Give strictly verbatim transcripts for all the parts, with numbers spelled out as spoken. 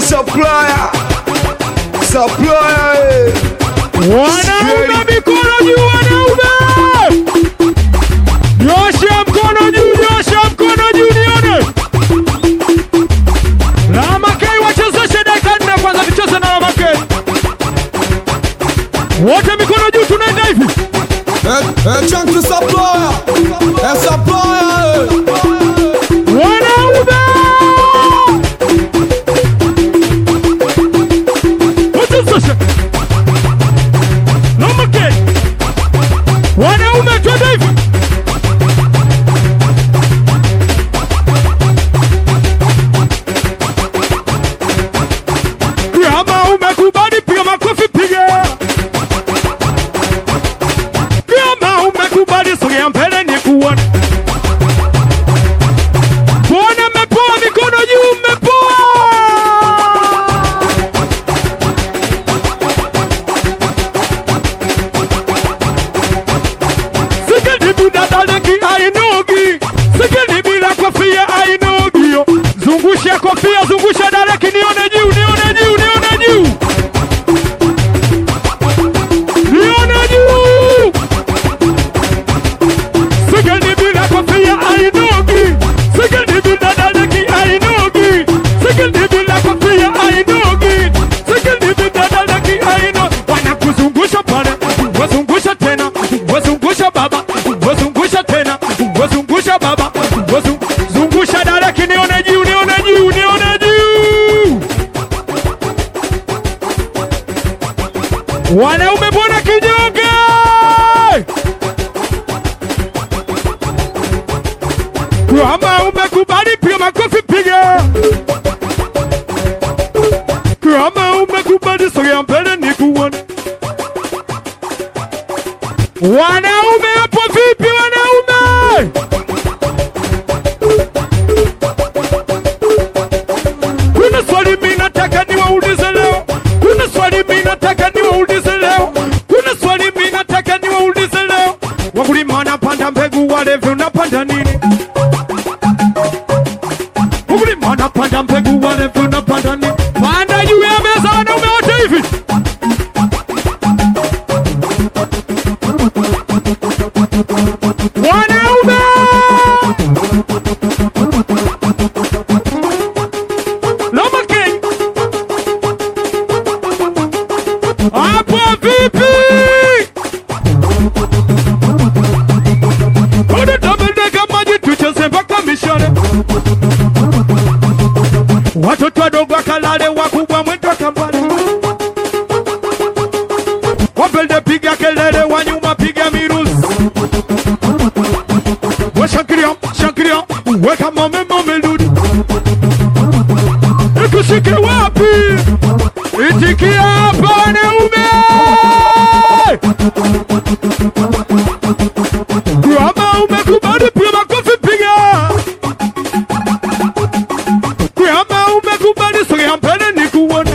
supplier, supplier, eh. Wanaume mikono juu, wanaume. Nyosha mkono juu, nyosha mkono juu nione. Lama K wachezeshe dakika nne kwanza tucheze na Lama K. Wote mikono juu tunaenda hivi. Eh, eh, chunky supplier, eh, supplier, eh. Wanaume. Wachezeshe. Lama K. Wanaume tunaenda hivi. Kama umekubali piga makofi piga. Kama umekubali sogea mbele nikuone. Mbona mmepoa mikono juu mmepoa. Sikili bila daleki ainogi. Sikili bila kofia ainogi. Zungusha kofia zungusha daleki nione juu nione juu nione juu. Nione juu. Sikili bila kofia ainogi. Sikili bila daleki ainogi. Sikili bila kofia ainogi. Sikili bila daleki ainogi. Wanakuzungusha pale. Wazungusha tena. Wazungusha baba. Wazungusha tena. Wazungusha baba. Wazungusha daleki nione juu nione juu nione juu. Wanaume bwana kinyonge. Kama umekubali piga makofi piga. Kama umekubali sogea mbele nikuone. Wanaume hapo vipi wanaume? Kuna swali mimi nataka niwaulize leo. Kuna swali mimi nataka niwaulize leo. Kuna swali mimi nataka niwaulize leo. Wakulima wanapanda mbegu walevi unapanda nini? Wakulima wanapanda mbegu walevi unapanda nini? Panda juu ya meza wanaume wote hivi. Wanaume! Lama K. Hapo vipi? Ode tabendeka maji tucheze mpaka mishale. Watoto wadogo wakalale wakubwa mwendo kambale. Wapende piga kelele wanyuma piga miruzi. Washankiria, shankiria, weka mame mame ludi. Ikushike wapi? Itikia hapa wanaume. Kama umekubali piga makofi piga. Kama umekubali sogea mbele nikuone.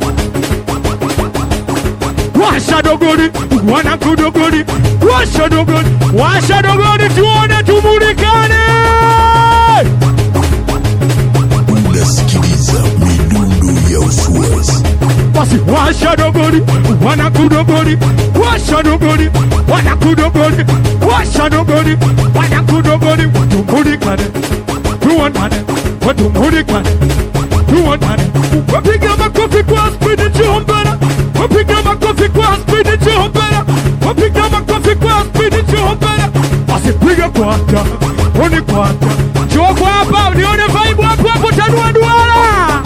Washa dogori, wana kudogori. Washa dogori, washa dogori tuone tumulikane. Unasikiliza midundo ya Uswazi. Basi washa dogori, wana kudogori. Washa dogori, wana kudogori. Washa dogori, wana kudogori. Tumulikane, tuonane, tumulikane, tuonane. Wapiga makofi kwa spidi chombera. Wapiga makofi kwa spidi chombera. Wapiga makofi kwa spidi chombera. Basi piga kwata, oni kwata. Choko hapa, unione vibe hapo hapo tanua duara.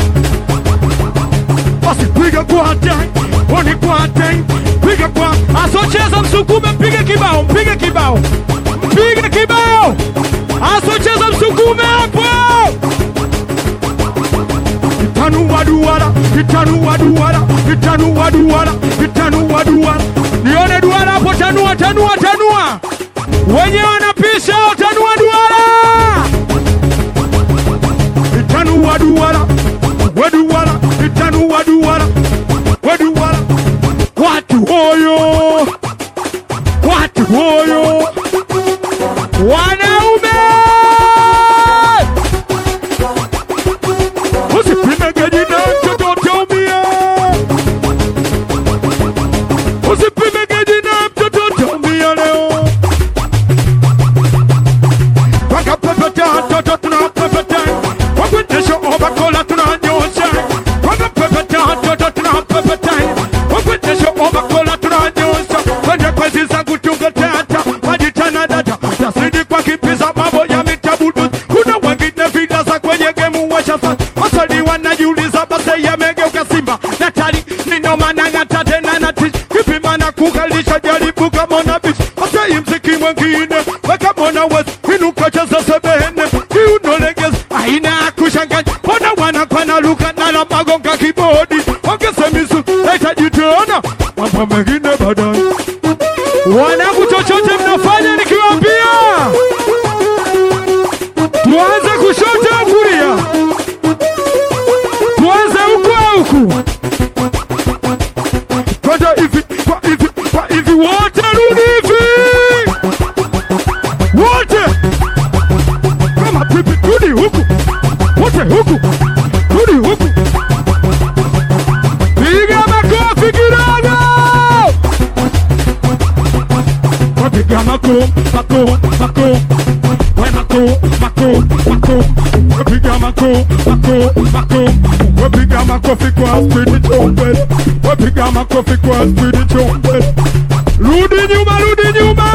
Basi piga kwata, oni kwata. Piga kwa, asocheza msukume piga kibao, piga kibao. Piga kibao. Asocheza msukume hapo. Tanua duara, tanua duara, tanua duara, tanua duara. Nione duara hapo tanua, tanua, tanua. Wenye wanapisha tanua duara. Tanua duara, weduara, tanua duara, weduara. Watu hoyo, watu hoyo. Wanaume. Usipime gajina chochote. kukalisha jaribu kama na bitch. Asa imziki mwengine weka mwana wezi inuka cheza sebene kiuno legezi aina kushanganya pona wana kwa na luka na la magonga kibodi ongeze misu laita jitona mambo mengine baadaye. Wanangu chochote mnafanya nikiwaambia tuanze kushoto kulia, tuanze huku huku, kwenda hivi kwa hivi kwa hivi, wote rudi hivi, wote kama pipi, rudi huku, wote huku, rudi huku, piga makofi kidogo, piga mako mako mako. Mako, mako, mako, wapiga mako, mako, mako, wapiga makofi kwa spidi chombe, wapiga makofi kwa spidi chombe. Rudi nyuma, rudi nyuma.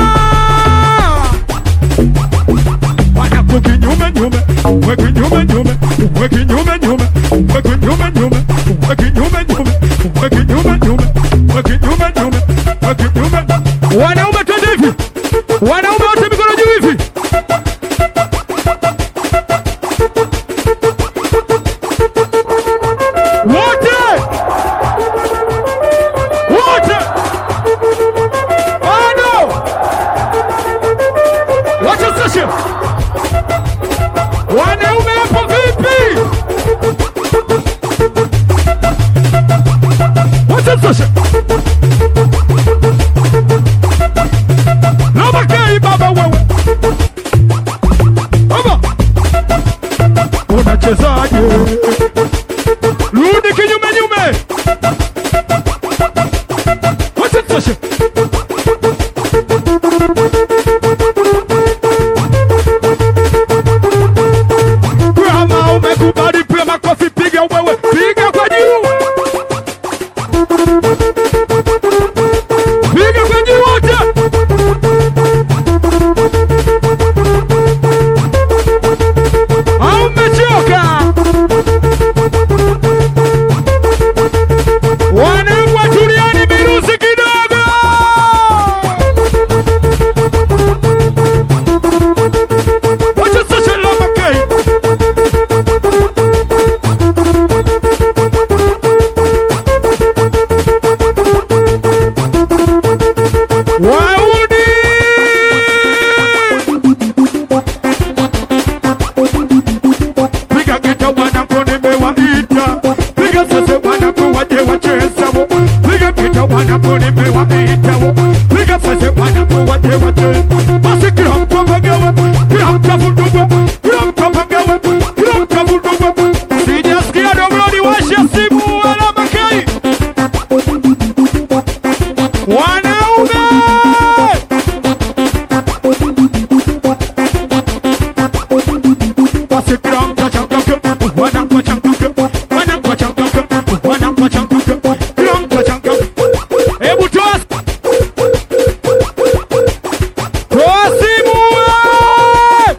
Wanakuki nyume nyume, weki nyume nyume, weki nyume nyume, weki nyume nyume, weki nyume nyume, weki nyume nyume, weki nyume nyume, weki nyume. Wanaume twende hivi, wanaume wote mikono juu hivi. Wanaume hapo vipi? Wacha sasa. Loma kai baba wewe. Baba. Unachezaje? Rudi kinyume nyume. Wacha sasa. Umekubali pia makofi, piga wewe, piga kwa juu, piga kwa juu wote. Au umechoka? Wanangu tulieni miruzi kidogo. Wacha sasa loma kai. Waudi piga gita wanangu nimewaita, piga sasa wanangu waje wacheza, piga gita wanangu nimewaita, piga sasa wanangu waje wacheza. Basi kila mtu apagawe, kila mtu afunduwe, kila mtu apagawe, kila mtu afunduwe. Sijasikia dobloni washe simu wala makai. Wanaume basi kila mtu achangamke, wanangu achangamke, wanangu achangamke, wanangu achangamke, kila mtu achangamke. Hebu toa toa simu wewe.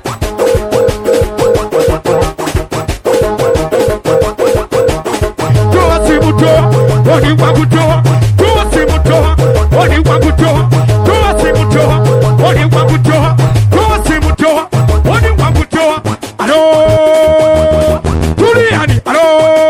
Toa simu toa, wani wangu toa, toa simu toa, wani wangu toa, toa simu toa, wani wangu toa, toa simu toa, wani wangu toa. Alo, tuliani, alo.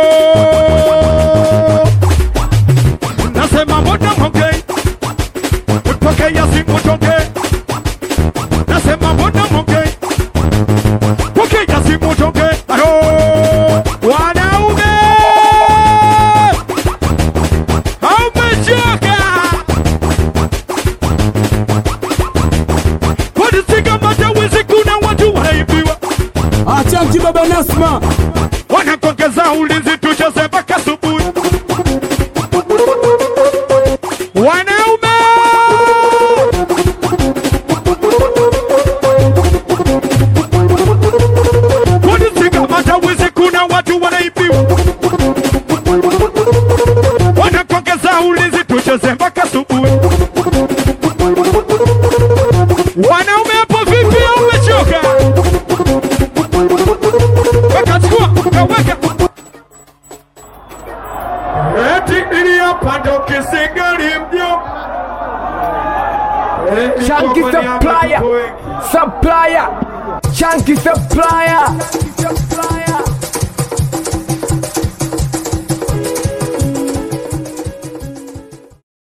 Nasema mbona mongei, pokea simu tongei. Nasema mbona mongei, pokea simu tongei. Alo, wanaume. Umechoka? Wadisika matawezi kuna watu wanaibiwa. Achanti baba Nasma. Wanakongeza ulinzi tucheze mpaka asubuhi. Wanaume. Wadisika matawezi kuna watu wanaibiwa. Wanakongeza ulinzi tucheze mpaka asubuhi. Wanaume hapo vipi? Umechoka? Weka chukua, weka. Chunky supplier, supplier, Chunky supplier.